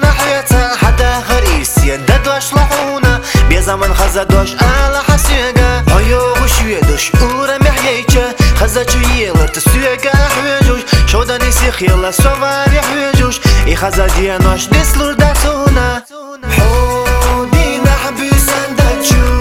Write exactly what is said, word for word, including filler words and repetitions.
محيطة حتى خريسي ددوش لحونا بيزمن خزدوش على حسيقة عيو وشويدوش ورا محييتش خزتشو يلر تسويقة حويجوش شودا نسيخ يلا سواري حويجوش اي خزديانوش نسلور داسونا حودي نحبي سندتشو